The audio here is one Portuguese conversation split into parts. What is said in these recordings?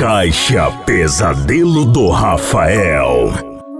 Caixa Pesadelo do Rafael.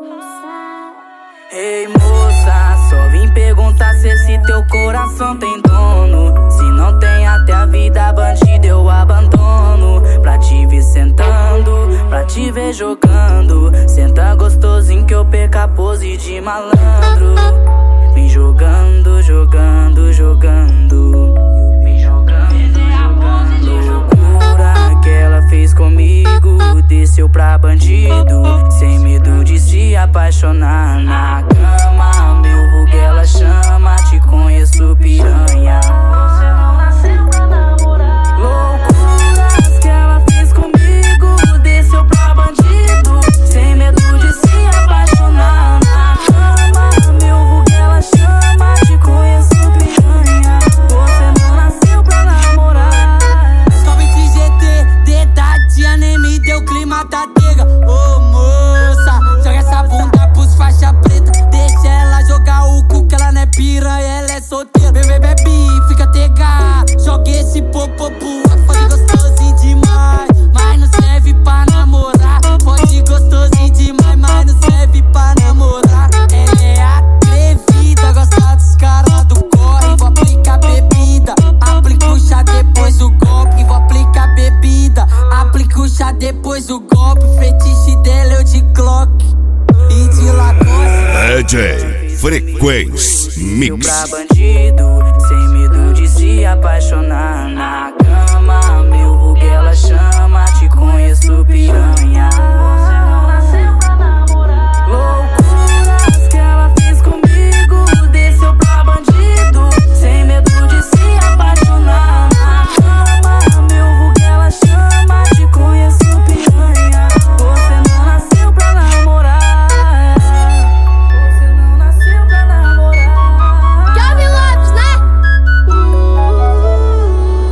Ei moça, só vim perguntar se esse teu coração tem dono. Se não tem, até a vida bandida eu abandono. Pra te ver sentando, pra te ver jogando. Senta gostosinho que eu perca a pose de malandro. Vem jogando, jogando, jogando. Vem jogando, jogando. Loucura que ela fez comigo. Desceu pra bandido, sem medo de se apaixonar. Na cama, meu vulgo ela chama. Te conheço, piranha. Você não nasceu pra namorar. Loucuras que ela fez comigo. Desceu pra bandido, sem medo de se apaixonar. Na cama, meu vulgo ela chama. Te conheço, piranha. Você não nasceu pra namorar. Somente GT, dedadinha, nem me deu clima da tega. Ô moça, joga essa bunda pros faixa preta. Deixa ela jogar o cu que ela não é piranha, ela é solteira. Bebê, bebe, fica tega. Joga esse popô pro fode gostosinho demais, mas não serve pra namorar. Fode gostosinho demais, mas não serve pra namorar. Ela é atrevida, gosta dos caras do corre. Vou aplicar bebida, aplica o chá depois o golpe. Vou aplicar bebida, aplica o chá depois o golpe. Fetiche dela eu de Glock e de Lacoste. DJ Frequência Mix. Pra bandido, sem medo de se apaixonar. Na cama